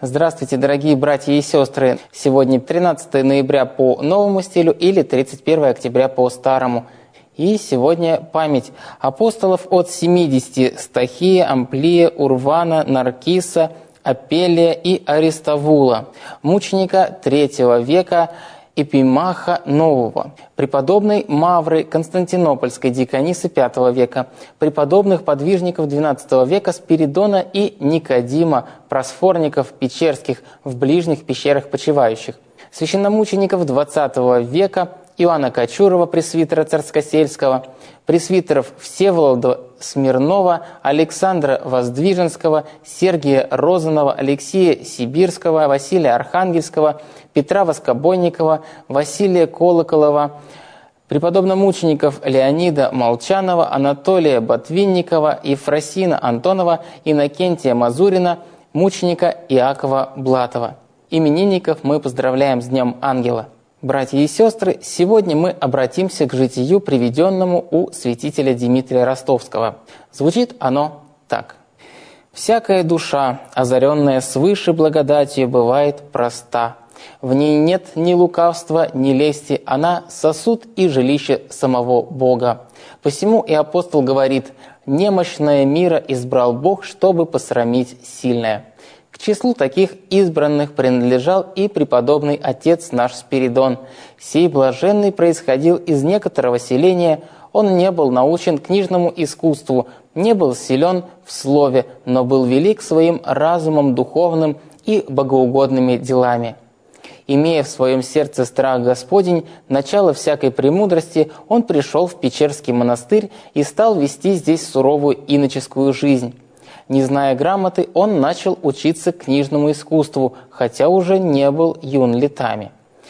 Здравствуйте, дорогие братья и сестры! Сегодня 13 ноября по новому стилю или 31 октября по старому. И сегодня память апостолов от 70: Стахия, Амплия, Урвана, Наркиса, Апеллия и Аристовула, мученика III века Эпимаха Нового, преподобной Мавры Константинопольской диконисы V века, преподобных подвижников XII века Спиридона и Никодима, просфорников печерских в ближних пещерах почивающих, священномучеников XX века Иоанна Кочурова, пресвитера Царскосельского, пресвитеров Всеволода Смирнова, Александра Воздвиженского, Сергия Розанова, Алексея Сибирского, Василия Архангельского, Петра Воскобойникова, Василия Колоколова, преподобномучеников Леонида Молчанова, Анатолия Ботвинникова, Ефросина Антонова, Иннокентия Мазурина, мученика Иакова Блатова. Именинников мы поздравляем с Днем Ангела. Братья и сестры, сегодня мы обратимся к житию, приведенному у святителя Дмитрия Ростовского. Звучит оно так. «Всякая душа, озаренная свыше благодатью, бывает проста. В ней нет ни лукавства, ни лести, она сосуд и жилище самого Бога. Посему и апостол говорит: немощное мира избрал Бог, чтобы посрамить сильное». К числу таких избранных принадлежал и преподобный отец наш Спиридон. Сей блаженный происходил из некоторого селения, он не был научен книжному искусству, не был силен в слове, но был велик своим разумом духовным и богоугодными делами. Имея в своем сердце страх Господень, начало всякой премудрости, он пришел в Печерский монастырь и стал вести здесь суровую иноческую жизнь. Не зная грамоты, он начал учиться книжному искусству, хотя уже не был юн летами.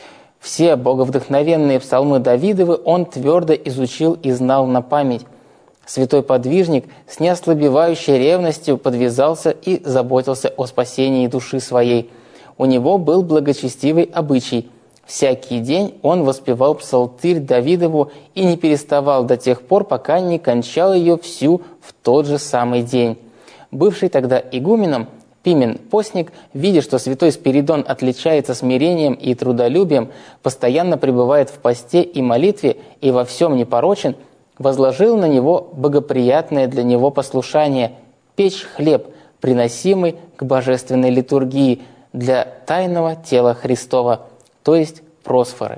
Все боговдохновенные псалмы Давидовы он твердо изучил и знал на память. Святой подвижник с неослабевающей ревностью подвязался и заботился о спасении души своей. У него был благочестивый обычай. Всякий день он воспевал псалтырь Давидову и не переставал до тех пор, пока не кончал ее всю в тот же самый день. Бывший тогда игуменом Пимен постник, видя, что святой Спиридон отличается смирением и трудолюбием, постоянно пребывает в посте и молитве и во всем непорочен, возложил на него богоприятное для него послушание – печь хлеб, приносимый к божественной литургии для тайного тела Христова, то есть просфоры.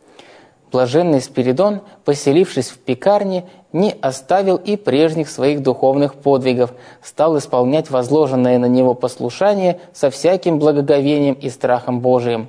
Блаженный Спиридон, поселившись в пекарне, не оставил и прежних своих духовных подвигов, стал исполнять возложенное на него послушание со всяким благоговением и страхом Божиим.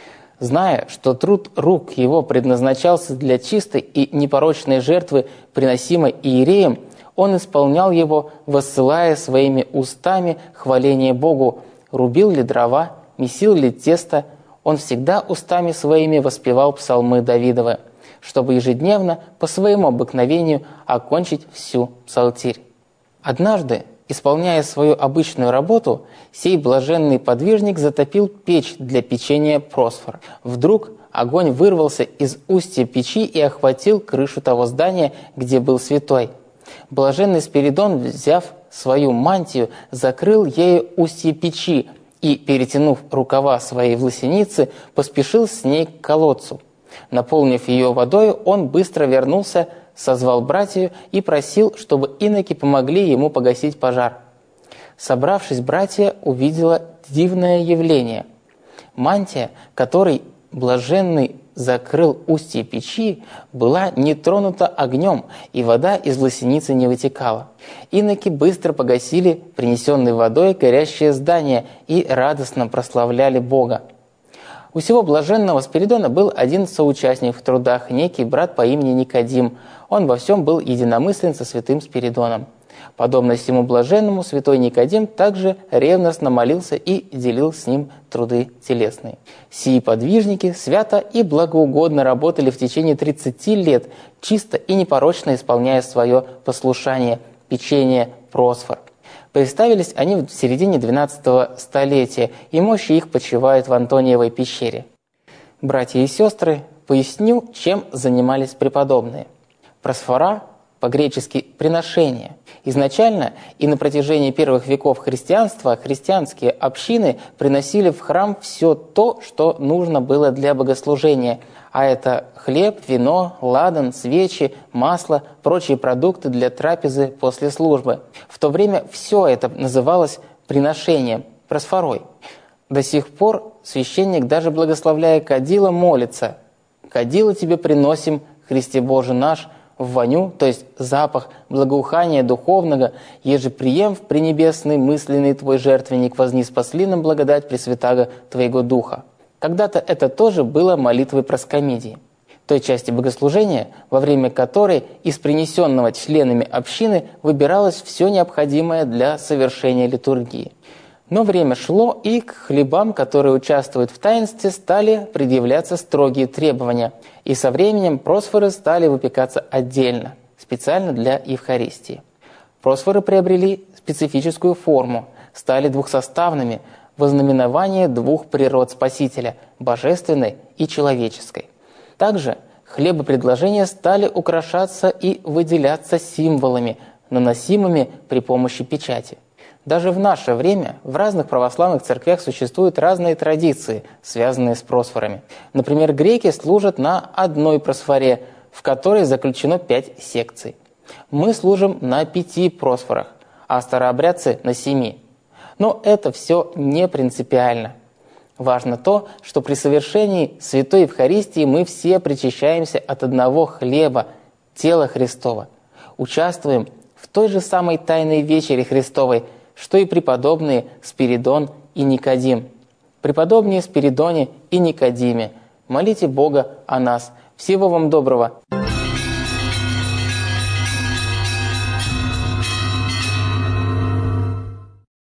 Зная, что труд рук его предназначался для чистой и непорочной жертвы, приносимой иереем, он исполнял его, воссылая своими устами хваление Богу, рубил ли дрова, месил ли тесто, он всегда устами своими воспевал псалмы Давидовы, чтобы ежедневно по своему обыкновению окончить всю псалтирь. Однажды, исполняя свою обычную работу, сей блаженный подвижник затопил печь для печения просфор. Вдруг огонь вырвался из устья печи и охватил крышу того здания, где был святой. Блаженный Спиридон, взяв свою мантию, закрыл ею устье печи и, перетянув рукава своей власеницы, поспешил с ней к колодцу. Наполнив ее водой, он быстро вернулся, созвал братью и просил, чтобы иноки помогли ему погасить пожар. Собравшись, братья увидела дивное явление. Мантия, которой блаженный закрыл устье печи, была не тронута огнем, и вода из власеницы не вытекала. Иноки быстро погасили принесенной водой горящее здание и радостно прославляли Бога. У сего блаженного Спиридона был один соучастник в трудах, некий брат по имени Никодим. Он во всем был единомыслен со святым Спиридоном. Подобно сему блаженному, святой Никодим также ревностно молился и делил с ним труды телесные. Сии подвижники свято и благоугодно работали в течение 30 лет, чисто и непорочно исполняя свое послушание – печение просфор. Представились они в середине XII столетия, и мощи их почивают в Антониевой пещере. Братья и сестры, поясню, чем занимались преподобные. Просфора по-гречески «приношение». Изначально и на протяжении первых веков христианства христианские общины приносили в храм все то, что нужно было для богослужения, а это хлеб, вино, ладан, свечи, масло, прочие продукты для трапезы после службы. В то время все это называлось приношением, просфорой. До сих пор священник, даже благословляя кадила, молится: «Кадила тебе приносим, Христе Боже наш, в воню», то есть запах благоухания духовного, «еже прием в пренебесный мысленный твой жертвенник, вознеспасли нам благодать Пресвятаго Твоего Духа». Когда-то это тоже было молитвой проскомидии, той части богослужения, во время которой из принесенного членами общины выбиралось все необходимое для совершения литургии. Но время шло, и к хлебам, которые участвуют в таинстве, стали предъявляться строгие требования, и со временем просфоры стали выпекаться отдельно, специально для Евхаристии. Просфоры приобрели специфическую форму, стали двухсоставными, во знаменование двух природ Спасителя – божественной и человеческой. Также хлебопредложения стали украшаться и выделяться символами, наносимыми при помощи печати. Даже в наше время в разных православных церквях существуют разные традиции, связанные с просфорами. Например, греки служат на одной просфоре, в которой заключено 5 секций. Мы служим на 5 просфорах, а старообрядцы на 7. Но это все не принципиально. Важно то, что при совершении Святой Евхаристии мы все причащаемся от одного хлеба, тела Христова. Участвуем в той же самой Тайной Вечере Христовой, что и преподобные Спиридон и Никодим. Преподобные Спиридоне и Никодиме, молите Бога о нас. Всего вам доброго!